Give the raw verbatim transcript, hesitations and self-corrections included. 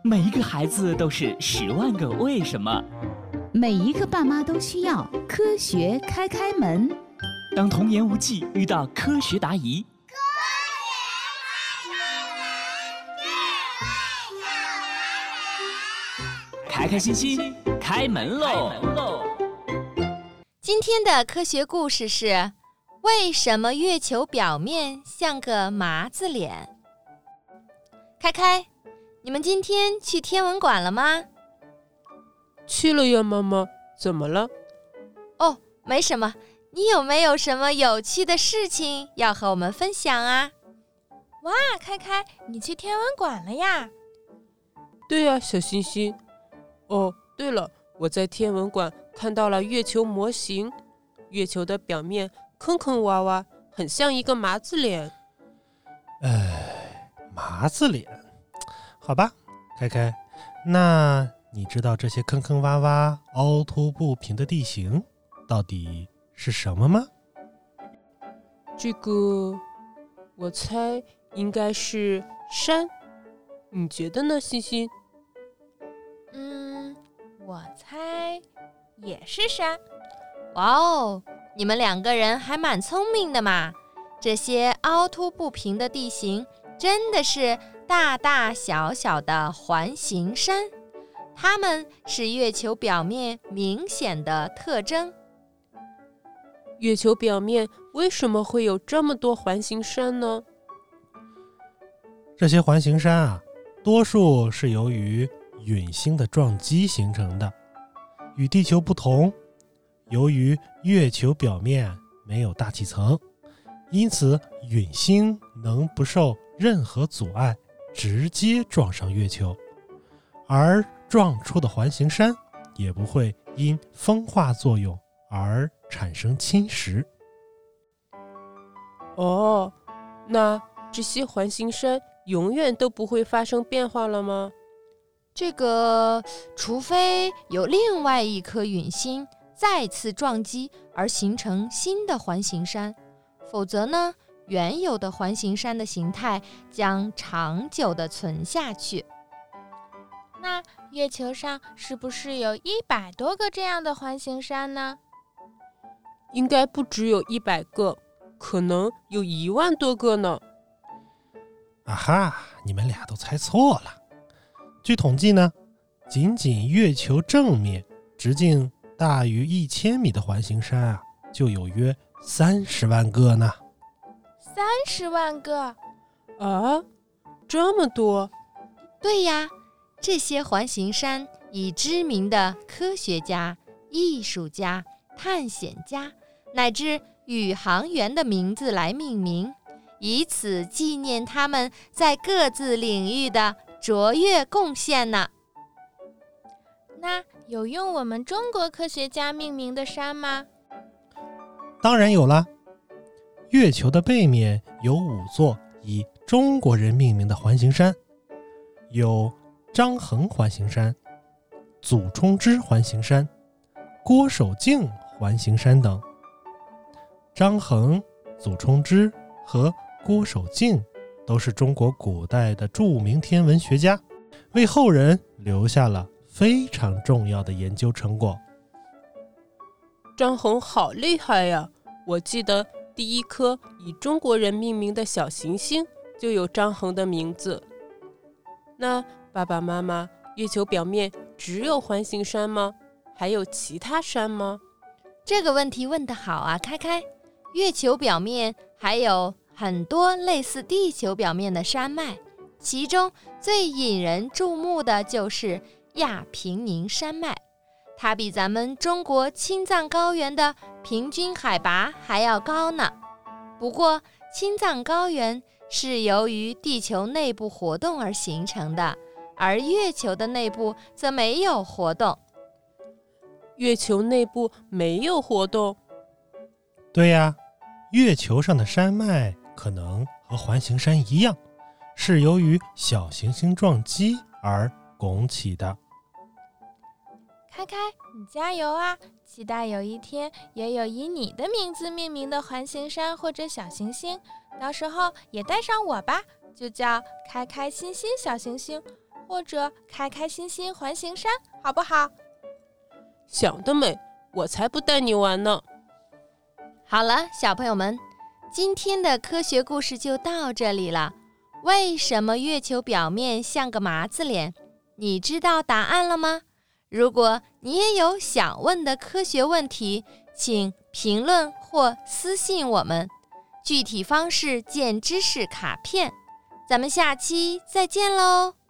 每一个孩子都是十万个为什么， 每一个爸妈都需要科学开开门。 当童言无忌遇到科学答疑，开开心心开门喽！ 今天的科学故事是：为什么月球表面像个麻子脸？开开，你们今天去天文馆了吗？ 去了呀，妈妈。怎么了？ 哦，没什么。你有没有什么有趣的事情要和我们分享啊？ 哇，开开，你去天文馆了呀？ 对呀，小星星。哦，对了，我在天文馆看到了月球模型，月球的表面坑坑洼洼，很像一个麻子脸。 哎，麻子脸，好吧，开开，那你知道这些坑坑洼洼、凹凸不平的地形到底是什么吗？ 这个，我猜应该是山，你觉得呢，星星？ 嗯，我猜也是山。 哇哦，你们两个人还蛮聪明的嘛！这些凹凸不平的地形真的是大大小小的环形山，它们是月球表面明显的特征。 月球表面为什么会有这么多环形山呢？ 这些环形山啊，多数是由于陨星的撞击形成的。与地球不同，由于月球表面没有大气层，因此陨星能不受任何阻碍直接撞上月球，而撞出的环形山也不会因风化作用而产生侵蚀。 哦，那这些环形山永远都不会发生变化了吗？ 这个，除非有另外一颗陨星再次撞击而形成新的环形山，否则呢，原有的环形山的形态将长久地存下去。 那月球上是不是有一百多个这样的环形山呢？ 应该不只有一百个，可能有一万多个呢。 啊哈，你们俩都猜错了。据统计呢，仅仅月球正面直径大于一千米的环形山啊，就有约三十万个呢。 三十万个啊，这么多？ 对呀，这些环形山以知名的科学家、艺术家、探险家乃至宇航员的名字来命名，以此纪念他们在各自领域的卓越贡献呢。 那有用我们中国科学家命名的山吗？ 当然有了。月球的背面有五座以中国人命名的环形山，有张衡环形山、祖冲之环形山、郭守敬环形山等。张衡、祖冲之和郭守敬都是中国古代的著名天文学家，为后人留下了非常重要的研究成果。 张衡好厉害呀！我记得第一颗以中国人命名的小行星就有张衡的名字。那爸爸妈妈，月球表面只有环形山吗？还有其他山吗？ 这个问题问得好啊，开开。月球表面还有很多类似地球表面的山脉，其中最引人注目的就是亚平宁山脉，它比咱们中国青藏高原的平均海拔还要高呢。不过，青藏高原是由于地球内部活动而形成的，而月球的内部则没有活动。 月球内部没有活动？ 对呀，月球上的山脉可能和环形山一样，是由于小行星撞击而拱起的。 开开，你加油啊！期待有一天也有以你的名字命名的环形山或者小行星，到时候也带上我吧，就叫开开心心小行星。 或者开开心心环形山，好不好？ 想得美，我才不带你玩呢。 好了，小朋友们，今天的科学故事就到这里了。为什么月球表面像个麻子脸？你知道答案了吗？如果你也有想问的科学问题，请评论或私信我们，具体方式见知识卡片。咱们下期再见喽！